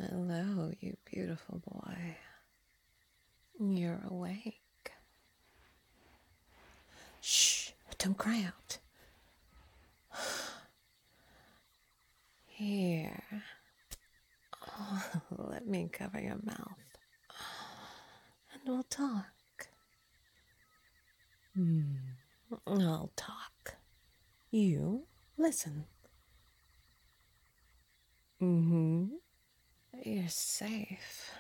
Hello, you beautiful boy. You're awake. Shh, don't cry out. Here. Oh, let me cover your mouth. And we'll talk. I'll talk. You listen. You're safe.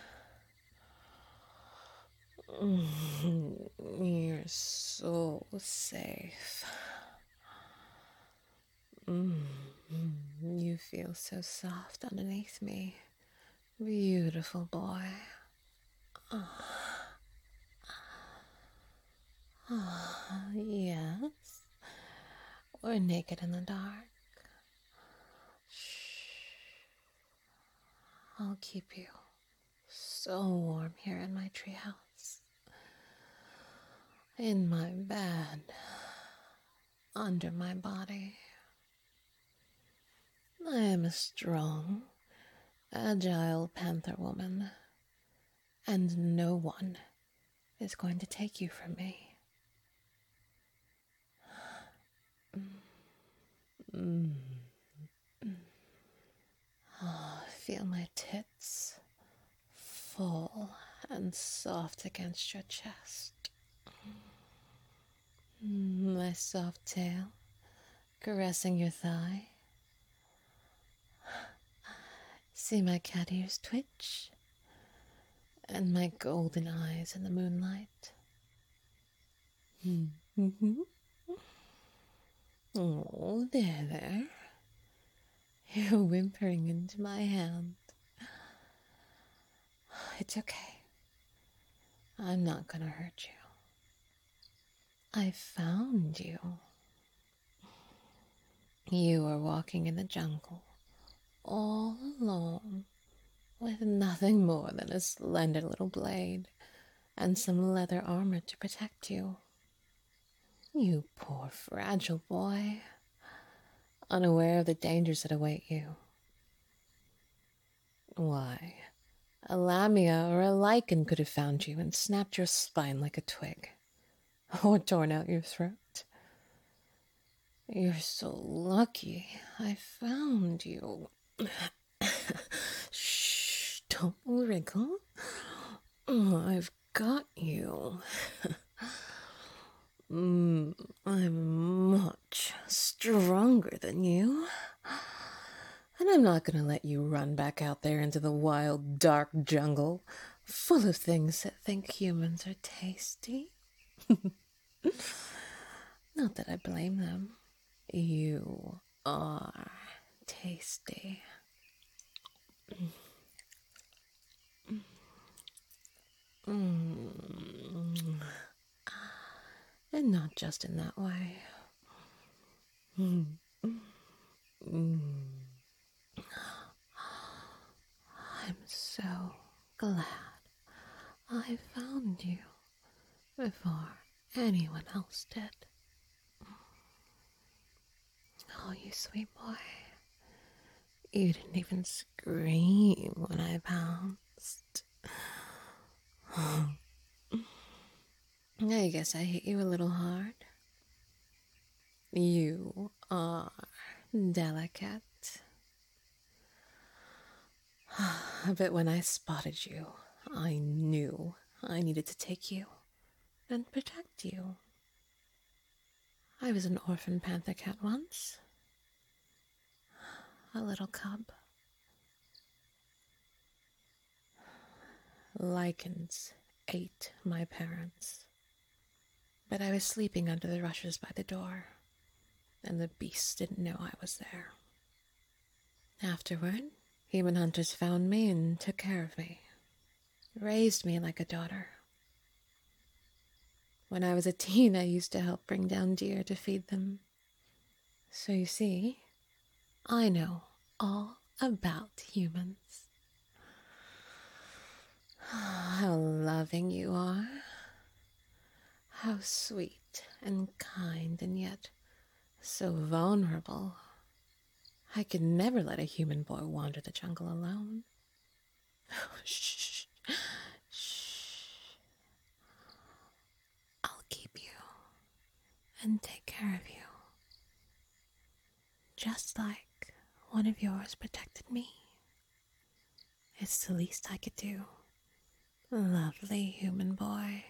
You're so safe. You feel so soft underneath me. Beautiful boy. Yes. We're naked in the dark. Shh. I'll keep you so warm here in my treehouse. In my bed. Under my body. I am a strong, agile panther woman, and no one is going to take you from me. Oh, feel my tits full and soft against your chest. My soft tail caressing your thigh. See my cat ears twitch and my golden eyes in the moonlight. Oh, there. You're whimpering into my hand. It's okay. I'm not gonna hurt you. I found you. You were walking in the jungle, all alone, with nothing more than a slender little blade and some leather armor to protect you. You poor fragile boy, unaware of the dangers that await you. Why, a lamia or a lichen could have found you and snapped your spine like a twig, or torn out your throat. You're so lucky I found you. Shh, don't wriggle. I've got you. I'm much stronger than you. And I'm not gonna let you run back out there into the wild, dark jungle full of things that think humans are tasty. Not that I blame them. You are tasty. And not just in that way. I'm so glad I found you before anyone else did. Oh, you sweet boy. You didn't even scream when I bounced. I guess I hit you a little hard. You are delicate. But when I spotted you, I knew I needed to take you and protect you. I was an orphan panther cat once. A little cub. Lichens ate my parents. But I was sleeping under the rushes by the door, and the beasts didn't know I was there. Afterward, human hunters found me and took care of me. Raised me like a daughter. When I was a teen, I used to help bring down deer to feed them. So you see, I know all about humans. How loving you are. How sweet and kind, and yet so vulnerable. I could never let a human boy wander the jungle alone. Shh. Shh. I'll keep you and take care of you. Just like one of yours protected me. It's the least I could do. Lovely human boy.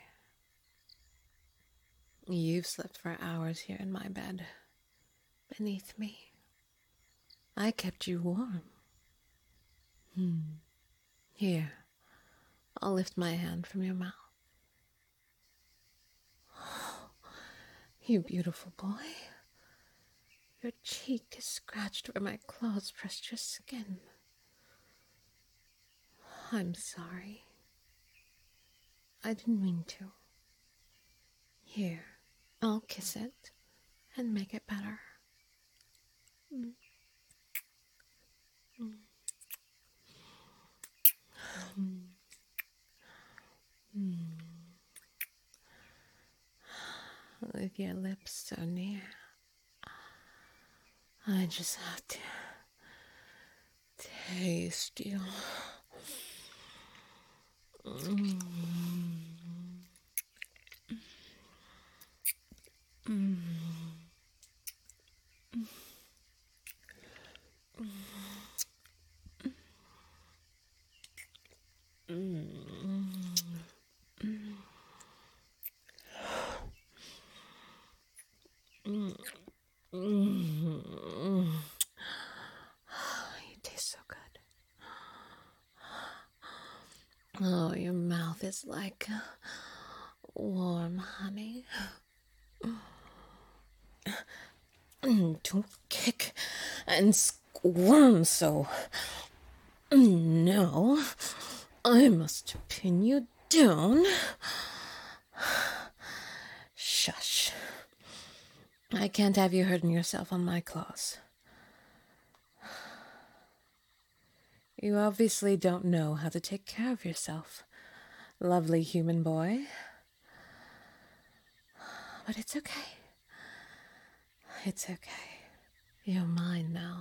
You've slept for hours here in my bed, beneath me. I kept you warm. Here, I'll lift my hand from your mouth. You beautiful boy. Your cheek is scratched where my claws pressed your skin. I'm sorry. I didn't mean to. Here, I'll kiss it and make it better. With your lips so near, I just have to taste you. You taste so good. Oh, your mouth is like warm honey. Don't kick and squirm so. No, I must pin you down. Shush. I can't have you hurting yourself on my claws. You obviously don't know how to take care of yourself, lovely human boy. But it's okay. It's okay. You're mine now.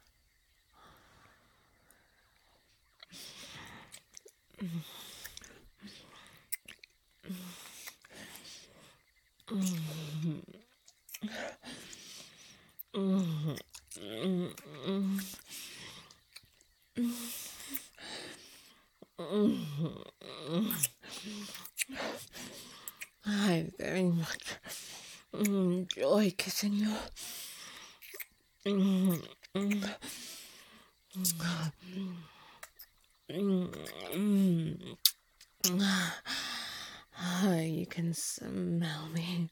I very much enjoy kissing you. You can smell me,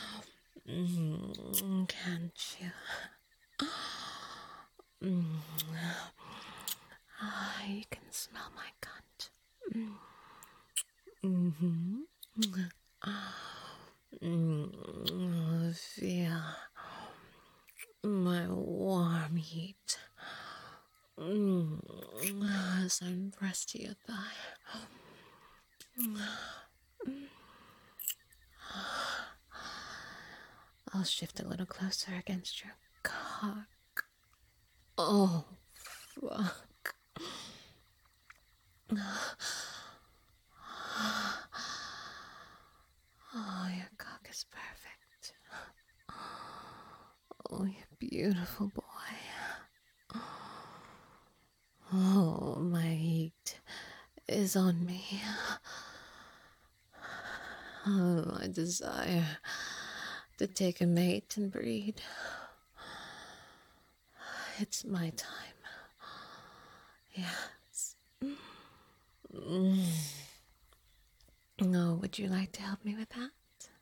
can't you? You can smell my cunt. Feel my warm heat as I'm pressed to your thigh. I'll shift a little closer against your cock. Oh, fuck. Oh, your cock is perfect. Oh, you beautiful boy. Oh, my heat is on me. Oh, my desire to take a mate and breed. It's my time. Yes. Oh, would you like to help me with that?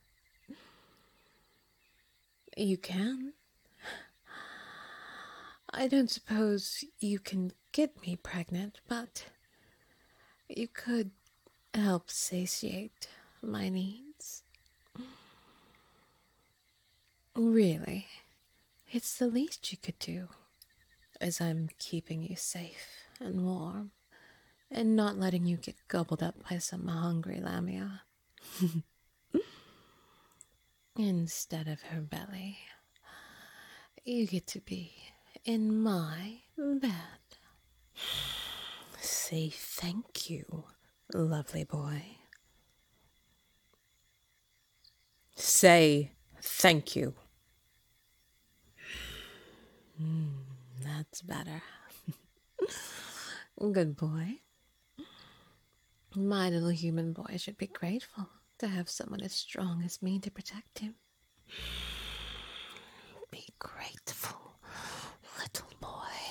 You can. I don't suppose you can get me pregnant, but you could help satiate my needs. Really, it's the least you could do, as I'm keeping you safe and warm, and not letting you get gobbled up by some hungry lamia. Instead of her belly, you get to be in my bed. say thank you, lovely boy. Say thank you. That's better. Good boy. My little human boy should be grateful to have someone as strong as me to protect him. Be grateful, little boy.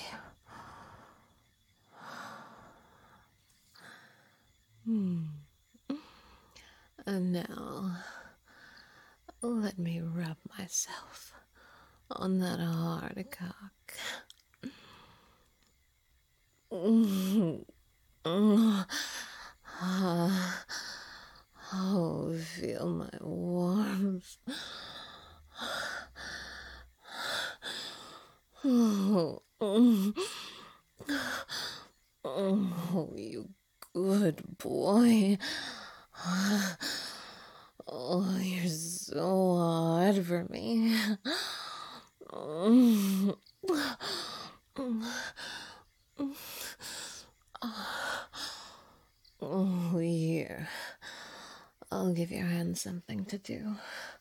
And now, let me rub myself on that hard cock. Oh, feel my warmth. Oh, you good boy. Oh, you're so hard for me. Oh, here. I'll give your hands something to do.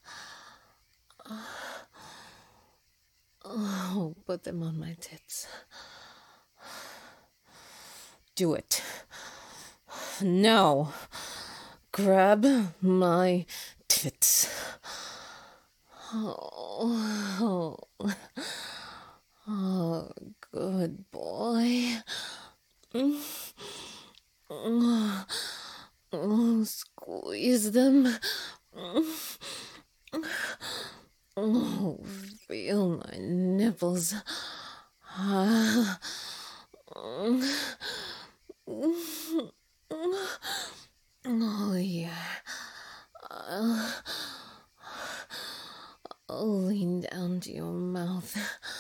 Oh, put them on my tits. Do it. No. Grab my tits. Oh, good boy. Oh, squeeze them. Oh, feel my nipples. Oh, yeah. I'll lean down to your mouth.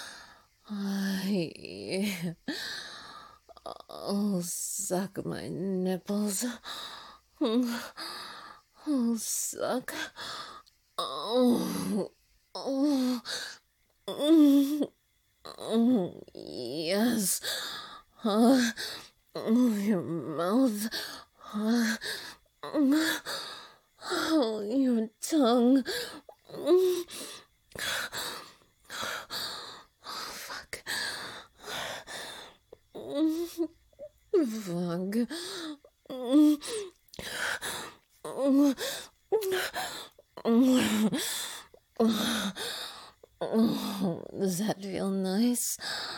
Yeah. I'll suck my nipples. I'll suck. Oh, yes. Your mouth. Your tongue. Fuck. Fuck. Does that feel nice?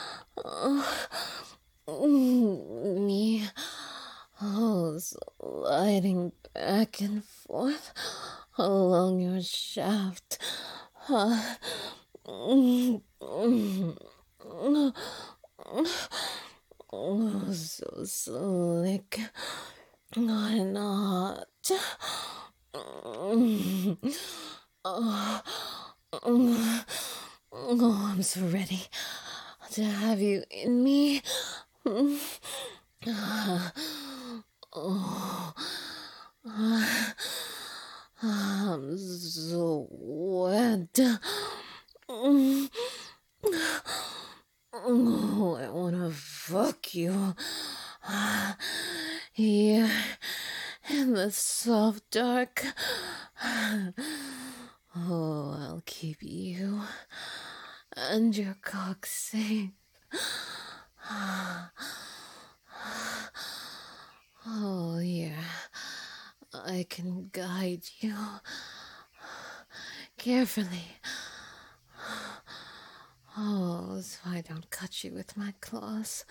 Me sliding back and forth along your shaft. Oh, so slick and hot. Oh, I'm so ready to have you in me. I'm so wet. Oh, I wanna fuck you. Here in the soft dark. Oh, I'll keep you and your cock safe. Oh, yeah. I can guide you carefully. Oh, so I don't cut you with my claws.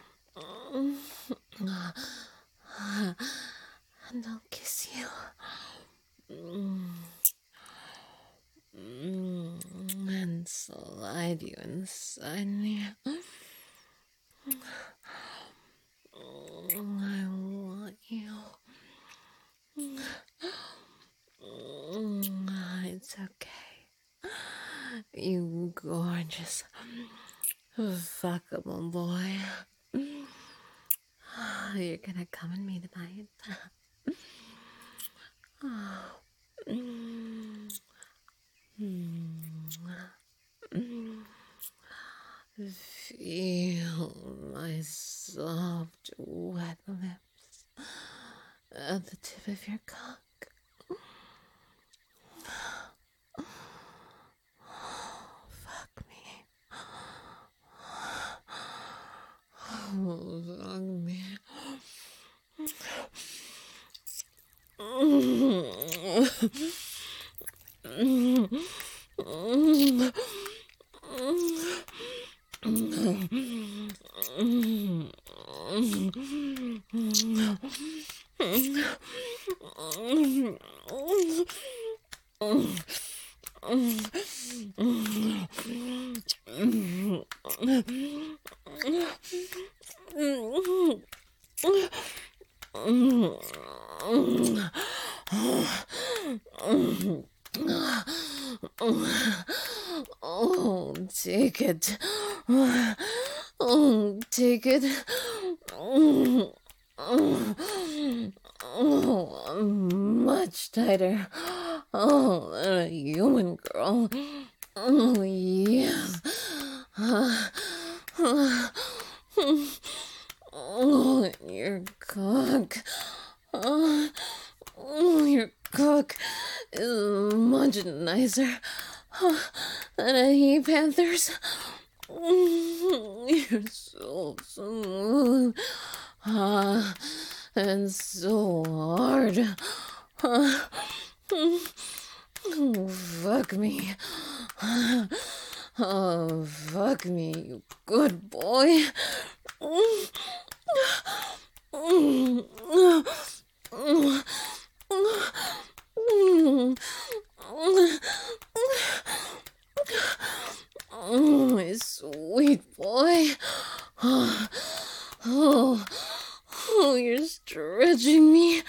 And I'll kiss you. And slide you inside me. I want you. It's okay. You gorgeous, fuckable boy. You're gonna come with me tonight. Feel my soft, wet lips at the tip of your cock. Fuck me. Oh, fuck me. Oh, take it. Oh, take it. Oh, much tighter. Oh, a human girl. Oh, yes. Oh, your cock. Oh, your cock is much nicer than a he panther's. You're so smooth and so hard. Oh, fuck me. Oh, fuck me, you good boy. Oh, my sweet boy. Oh, you're stretching me.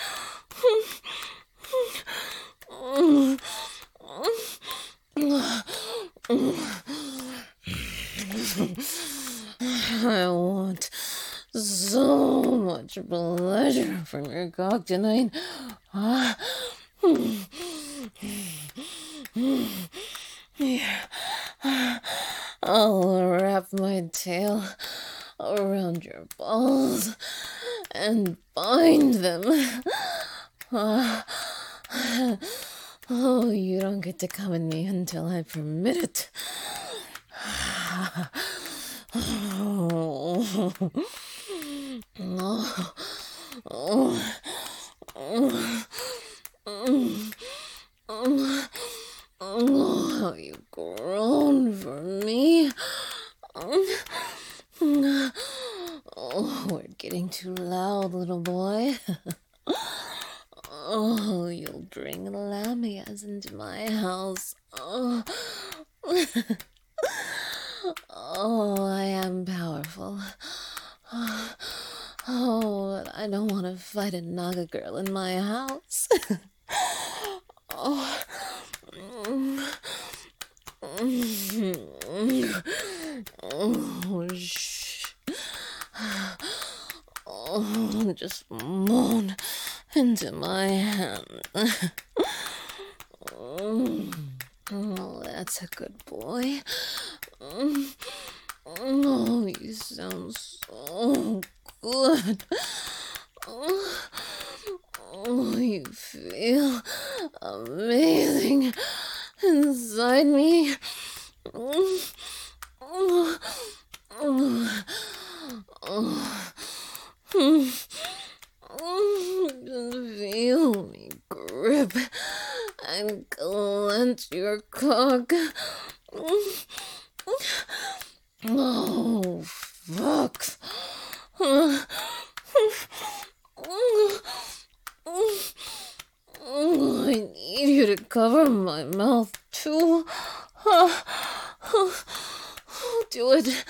I want so much pleasure from your cock tonight. Here, I'll wrap my tail around your balls and bind them. Oh, you don't get to come at me until I permit it. Oh, you've grown for me. Oh, we're getting too loud, little boy. Oh, you'll bring lamias into my house. Oh. Oh, I am powerful. Oh, but I don't want to fight a Naga girl in my house. Oh. Oh, shh. Oh, just moan into my hand. Oh, that's a good boy. Oh, you sound so good. Oh, you feel amazing inside me. Feel me grip and clench your cock. Oh, fuck. I need you to cover my mouth too. Do it.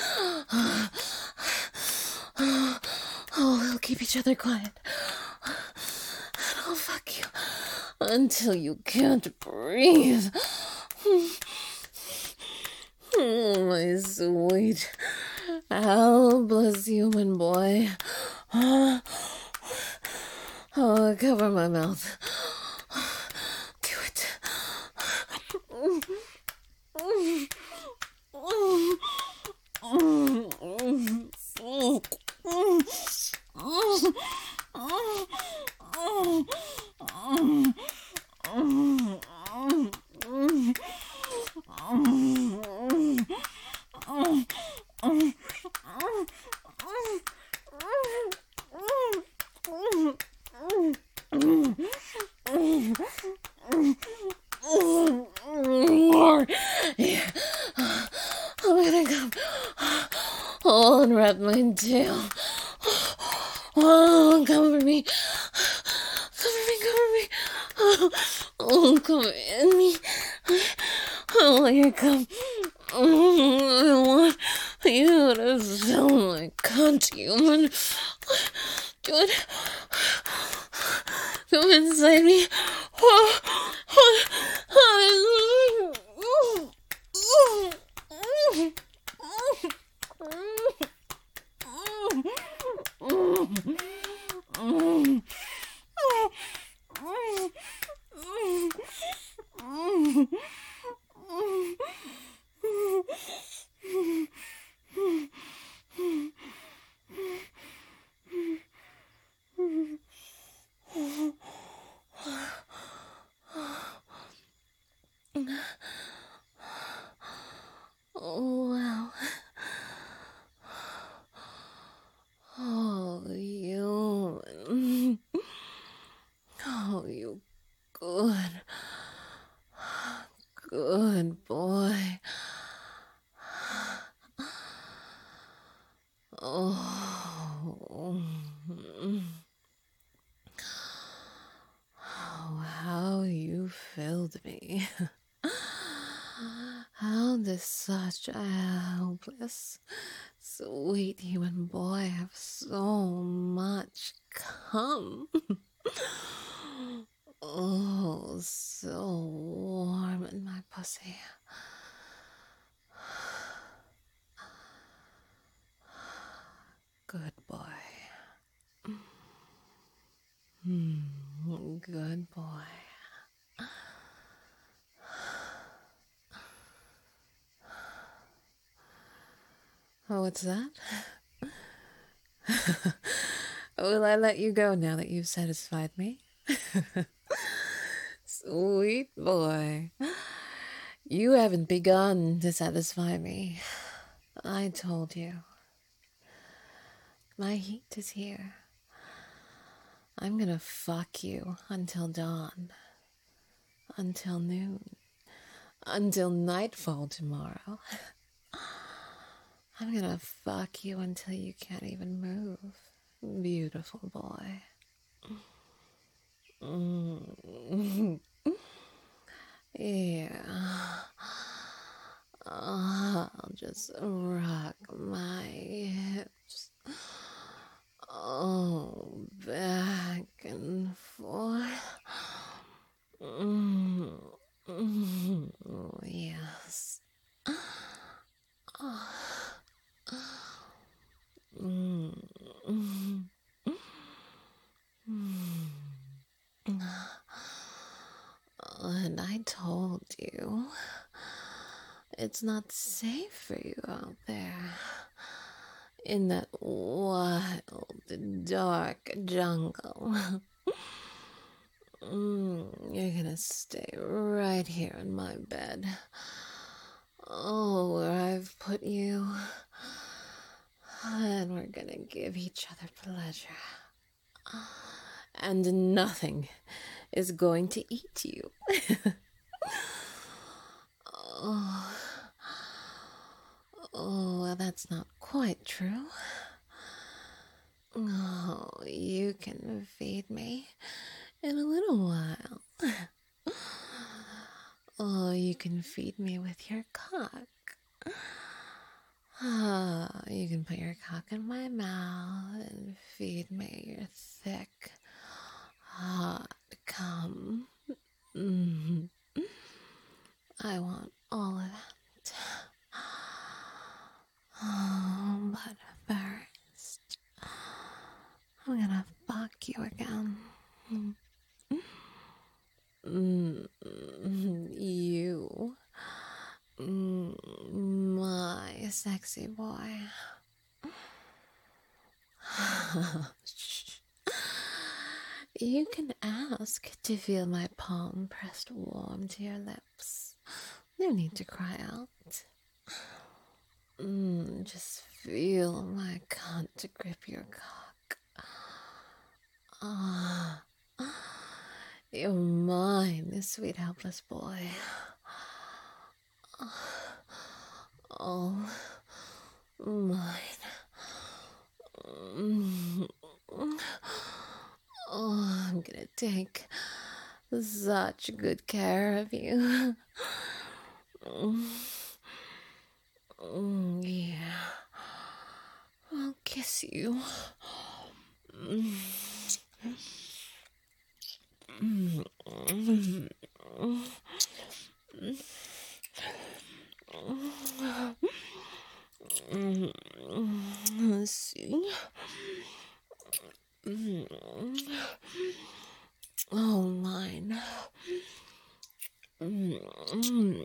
Oh, we'll keep each other quiet. And I'll fuck you until you can't breathe. Oh, my sweet, helpless human boy. Oh, cover my mouth. Do it. Here. I'm gonna come. Oh, and wrap my tail. Oh, cover me. Cover me. Oh, cover me. Oh, here come. I want you to feel my cunt, human. Do it. Come inside me. Oh, wow. Oh, you. Oh, you good. Good boy. Oh. Oh, how you filled me. How does such a helpless, sweet human boy have so much come? Oh, so warm in my pussy. Good boy. Good boy. Oh, what's that? Will I let you go now that you've satisfied me? Sweet boy. You haven't begun to satisfy me. I told you. My heat is here. I'm gonna fuck you until dawn. Until noon. Until nightfall tomorrow. I'm gonna fuck you until you can't even move. Beautiful boy. Yeah. I'll just rock my hips. Oh, back and forth. Oh, yes. And I told you, it's not safe for you out there. In that wild, dark jungle. You're gonna stay right here in my bed. Oh, where I've put you. And we're gonna give each other pleasure. And nothing is going to eat you. Oh, well, that's not quite true. Oh, you can feed me in a little while. Oh, you can feed me with your cock. Ah, you can put your cock in my mouth and feed me your thick, hot cum. I want all of it. Oh, but first, I'm gonna fuck you again. You, my sexy boy. You can ask to feel my palm pressed warm to your lips. No need to cry out. Just feel my cunt to grip your cock. Ah, you're mine, sweet helpless boy. all mine. Oh, I'm gonna take such good care of you. Yeah. I'll kiss you. Let's see. Oh, mine. Mine.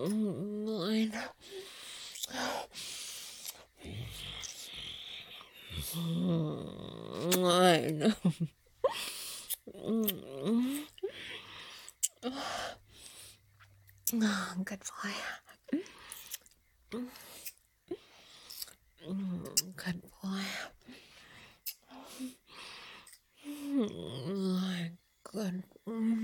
Mine. Oh, good boy. Good boy. Good.